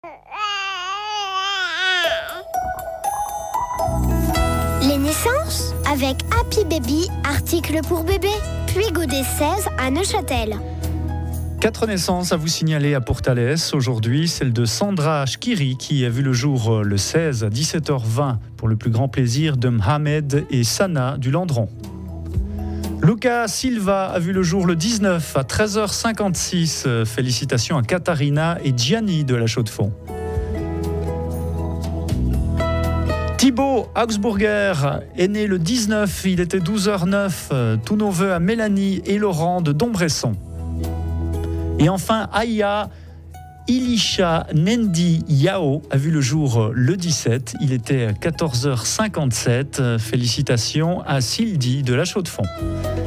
Les naissances avec Happy Baby, article pour bébé, puis Godet 16 à Neuchâtel. 4 naissances à vous signaler à Portales. Aujourd'hui, celle de Sandra Shkiri qui a vu le jour le 16 à 17h20 pour le plus grand plaisir de Mohamed et Sana du Landron. Luca Silva a vu le jour le 19 à 13h56. Félicitations à Katharina et Gianni de la Chaux-de-Fonds. Thibaut Augsburger est né le 19, il était 12h09. Tous nos vœux à Mélanie et Laurent de Dombresson. Et enfin, Aya Ilisha Nendi Yao a vu le jour le 17. Il était 14h57. Félicitations à Sylvie de la Chaux-de-Fonds.